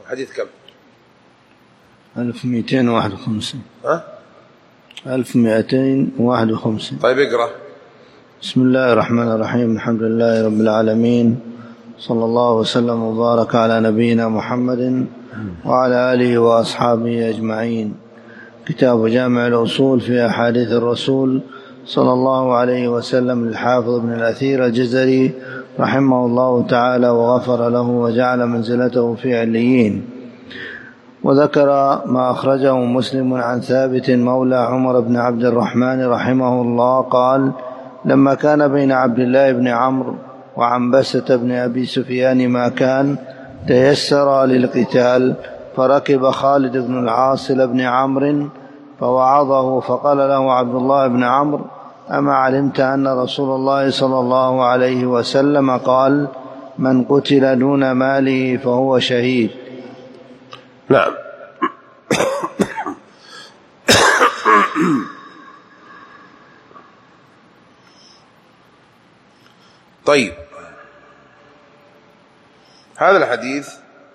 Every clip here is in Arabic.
حديث كم؟ 1251. 1251. طيب اقرأ. بسم الله الرحمن الرحيم. الحمد لله رب العالمين، صلى الله وسلم وبارك على نبينا محمد وعلى آله وأصحابه أجمعين. كتاب جامع الأصول في أحاديث الرسول صلى الله عليه وسلم للحافظ ابن الأثير الجزري رحمه الله تعالى وغفر له وجعل منزلته في عليين. وذكر ما أخرجه مسلم عن ثابت مولى عمر بن عبد الرحمن رحمه الله قال: لما كان بين عبد الله بن عمرو وعنبسة بن أبي سفيان ما كان، تيسر للقتال، فركب خالد بن العاص بن عمرو فوعظه، فقال له عبد الله بن عمرو: أما علمت أن رسول الله صلى الله عليه وسلم قال: من قتل دون ماله فهو شهيد. نعم. طيب، هذا الحديث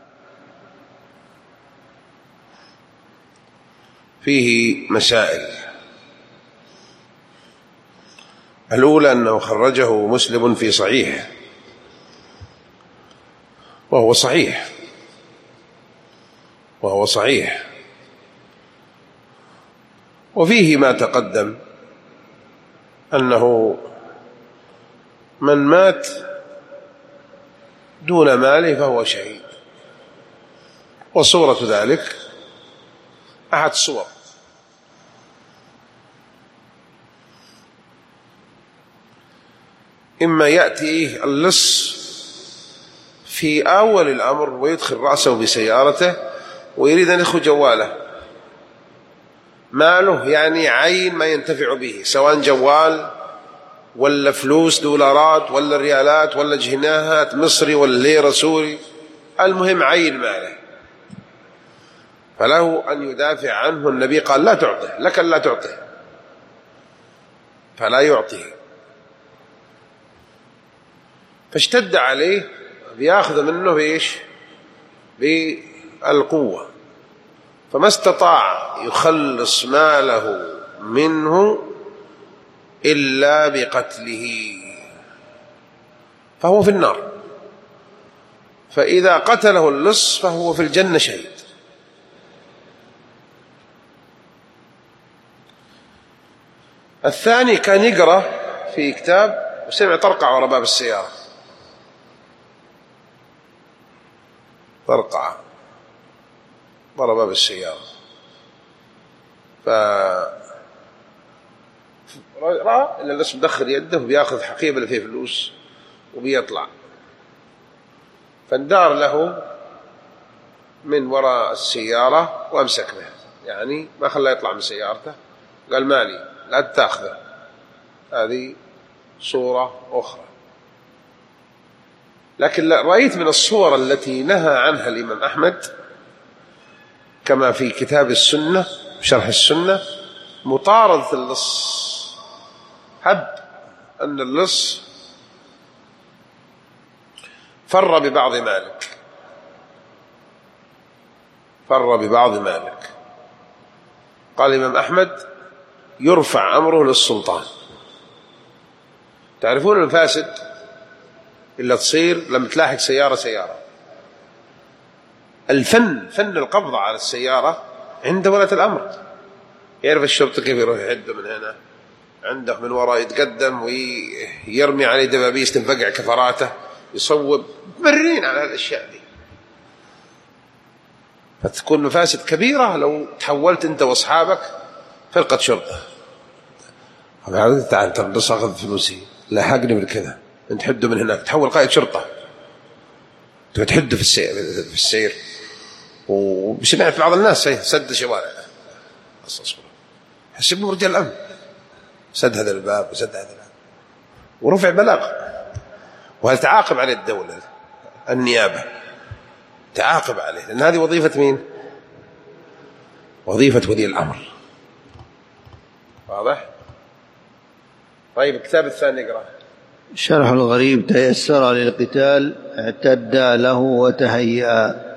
فيه مسائل. الأولى أنه خرجه مسلم في صحيح، وهو صحيح، وفيه ما تقدم أنه من مات دون ماله فهو شهيد، وصورة ذلك أحد صور. إما يأتي اللص في أول الأمر ويدخل رأسه بسيارته ويريد أن يدخل جواله، ماله يعني عين ما ينتفع به، سواء جوال ولا فلوس دولارات ولا ريالات ولا جنيهات مصري ولا ليرة سوري، المهم عين ماله، فله أن يدافع عنه. النبي قال: لا تعطه، لك لا تعطه، فلا يعطيه. فاشتد عليه بياخذ منه بإيش؟ بالقوة، فما استطاع يخلص ماله منه إلا بقتله، فهو في النار. فإذا قتله اللص فهو في الجنة شهيد. الثاني كان يقرأ في كتاب وسمع طرقع وراء باب السيارة، طرقع وراء باب السيارة، فرأى إن اللص مدخل يده وبياخذ حقيبة اللي فيه فلوس وبيطلع، فاندار له من وراء السيارة وأمسك به، يعني ما خلاه يطلع من سيارته، قال: مالي لا تأخذه. هذه صورة أخرى. لكن رأيت من الصور التي نهى عنها الإمام أحمد كما في كتاب السنة شرح السنة مطاردة اللص. هب أن اللص فر ببعض مالك، قال الإمام أحمد: يرفع أمره للسلطان. تعرفون المفاسد إلا تصير لما تلاحق سيارة، فن القبض على السيارة عند ولاة الأمر. يعرف الشرطة كيف يروح يحده من هنا، عنده من وراء يتقدم ويرمي عليه دبابيس تنفقع كفراته، يصوب، مرين على الأشياء دي، فتكون مفاسد كبيرة لو تحولت أنت وأصحابك فرقة شرطة. تعال تربص أخذ فلوسي، لاحقني من كذا، أنت حده من هناك، تحول قائد شرطة، تحده في السير. وسمعت بعض الناس سد شوارع، حسبهم رجال الأمن، سد هذا الباب وسد هذا الباب، ورفع بلاغ. وهل تعاقب عليه الدولة، النيابة تعاقب عليه، لأن هذه وظيفة مين؟ وظيفة ولي الأمر. واضح؟ طيب، الكتاب الثاني اقرأ. شرح الغريب: تيسر للقتال، اعتد له وتهيأ.